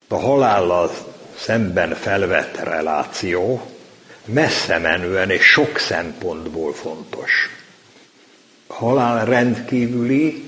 A halállal szemben felvett reláció messze menően és sok szempontból fontos. A halál rendkívüli,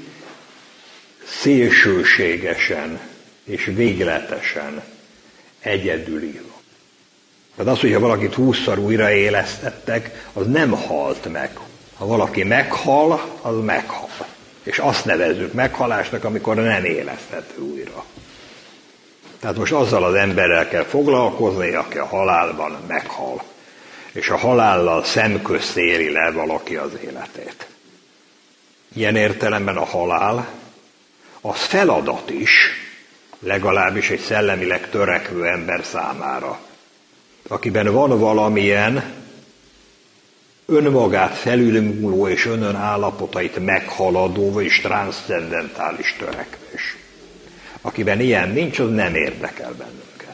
szélsőségesen és végletesen egyedüli. Tehát az, hogyha valakit 20-szor újraélesztettek, az nem halt meg. Ha valaki meghal, az meghal. És azt nevezzük meghalásnak, amikor nem éleszthető újra. Tehát most azzal az emberrel kell foglalkozni, aki a halálban meghal. És a halállal szemközt éri le valaki az életét. Ilyen értelemben a halál az feladat is, legalábbis egy szellemileg törekvő ember számára, akiben van valamilyen önmagát felülmúló és önön állapotait meghaladó vagy transzcendentális törekvés. Akiben ilyen nincs, az nem érdekel bennünket.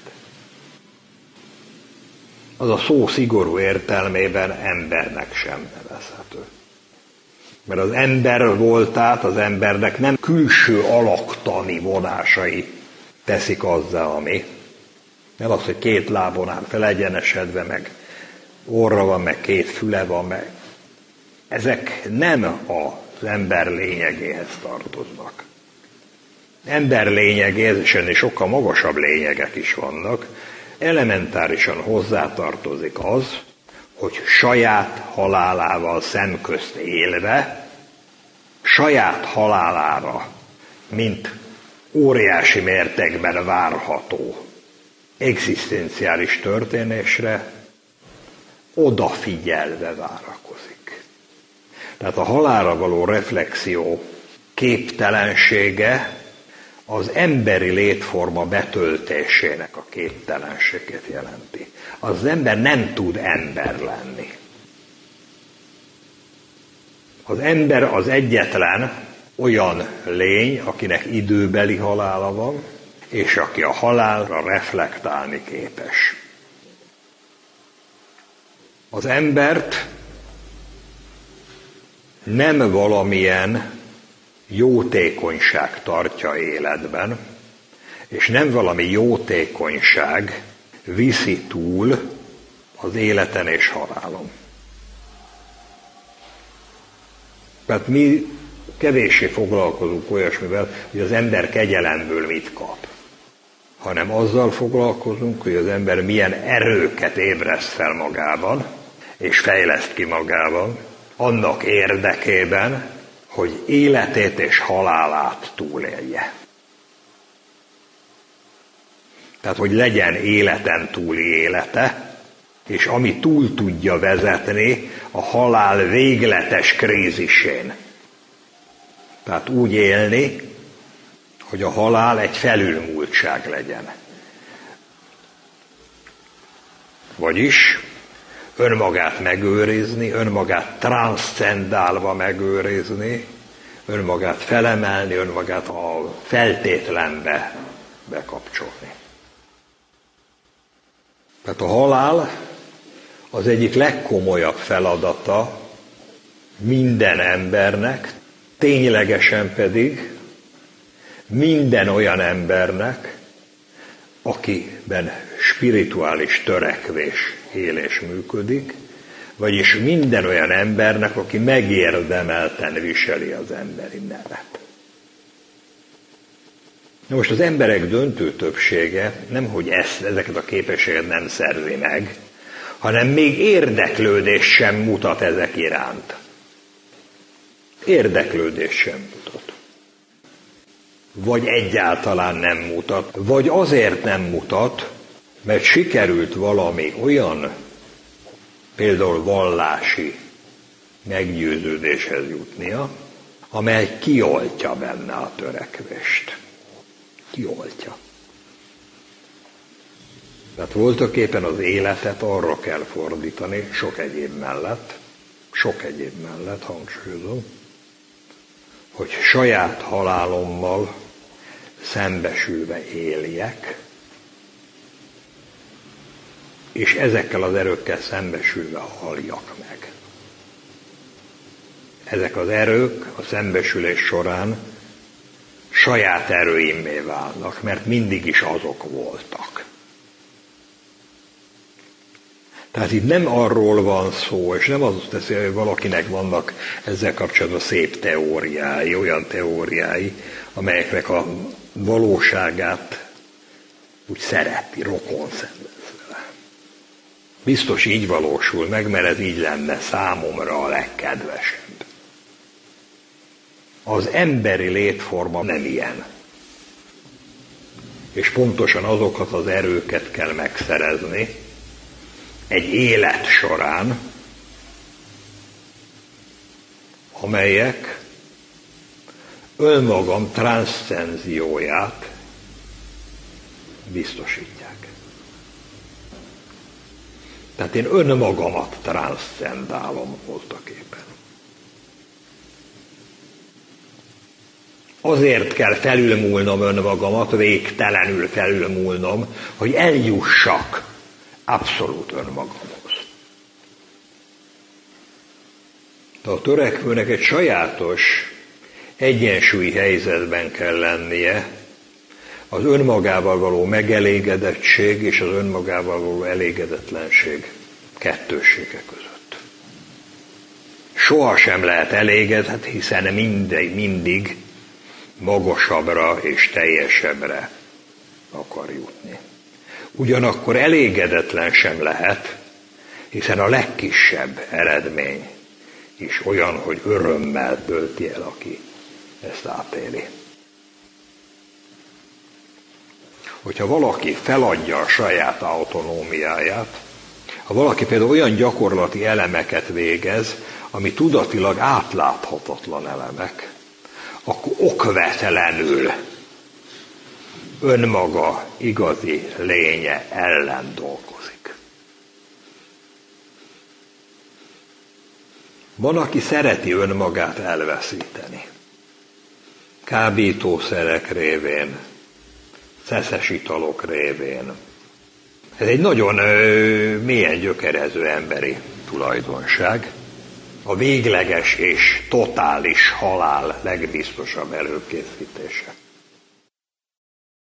Az a szó szigorú értelmében embernek sem nevezhető. Mert az ember voltát az embernek nem külső alaktani vonásai teszik azzá, ami. Nem az, hogy 2 lábon áll felegyenesedve, meg orra van, meg 2 füle van, meg. Ezek nem az ember lényegéhez tartoznak. Ember lényegéhez, és ennél sokkal magasabb lényegek is vannak, elementárisan hozzátartozik az, hogy saját halálával szemközt élve, saját halálára, mint óriási mértékben várható egzisztenciális történésre odafigyelve várakozik. Tehát a halálra való reflexió képtelensége az emberi létforma betöltésének a képtelenségét jelenti. Az ember nem tud ember lenni. Az ember az egyetlen olyan lény, akinek időbeli halála van, és aki a halálra reflektálni képes. Az embert nem valamilyen jótékonyság tartja életben, és nem valami jótékonyság viszi túl az életen és halálon. Tehát mi kevéssé foglalkozunk olyasmivel, hogy az ember kegyelemből mit kap, hanem azzal foglalkozunk, hogy az ember milyen erőket ébreszt fel magában, és fejleszt ki magában, annak érdekében, hogy életét és halálát túlélje. Tehát, hogy legyen életen túli élete, és ami túl tudja vezetni a halál végletes krízisén. Tehát úgy élni, hogy a halál egy felülmúltság legyen. Vagyis önmagát megőrizni, önmagát transzcendálva megőrizni, önmagát felemelni, önmagát a feltétlenbe bekapcsolni. Tehát a halál az egyik legkomolyabb feladata minden embernek, ténylegesen pedig minden olyan embernek, akiben spirituális törekvés él és működik, vagyis minden olyan embernek, aki megérdemelten viseli az emberi nevet. Na most az emberek döntő többsége nem, hogy ezeket a képességet nem szerzi meg, hanem még érdeklődés sem mutat ezek iránt. Érdeklődés sem mutat. Vagy egyáltalán nem mutat, vagy azért nem mutat, mert sikerült valami olyan, például vallási meggyőződéshez jutnia, amely kioltja benne a törekvést. Kioltja. Tehát voltaképpen az életet arra kell fordítani, sok egyéb mellett, hangsúlyozom, hogy saját halálommal szembesülve éljek, és ezekkel az erőkkel szembesülve halljak meg. Ezek az erők a szembesülés során saját erőimmé válnak, mert mindig is azok voltak. Tehát itt nem arról van szó, és nem az teszi, hogy valakinek vannak ezzel kapcsolatban szép teóriái, olyan teóriái, amelyeknek a valóságát úgy szereti, rokon szenvez vele. Biztos így valósul meg, mert ez így lenne számomra a legkedvesebb. Az emberi létforma nem ilyen. És pontosan azokat az erőket kell megszerezni egy élet során, amelyek önmagam transzcenzióját biztosítják. Tehát én önmagamat transzcendálom voltaképpen. Azért kell felülmúlnom önmagamat, végtelenül felülmúlnom, hogy eljussak abszolút önmagamhoz. De a törekvőnek egy sajátos egyensúlyi helyzetben kell lennie az önmagával való megelégedettség és az önmagával való elégedetlenség kettőssége között. Soha sem lehet elégedett, hiszen mindig magasabbra és teljesebbre akar jutni. Ugyanakkor elégedetlen sem lehet, hiszen a legkisebb eredmény is olyan, hogy örömmel tölti el, aki ezt átéli. Hogyha valaki feladja a saját autonómiáját, ha valaki például olyan gyakorlati elemeket végez, ami tudatilag átláthatatlan elemek, akkor okvetlenül önmaga igazi lénye ellen dolgozik. Van, aki szereti önmagát elveszíteni. Kábítószerek révén, szeszes italok révén. Ez egy nagyon mélyen gyökerező emberi tulajdonság. A végleges és totális halál legbiztosabb előkészítése.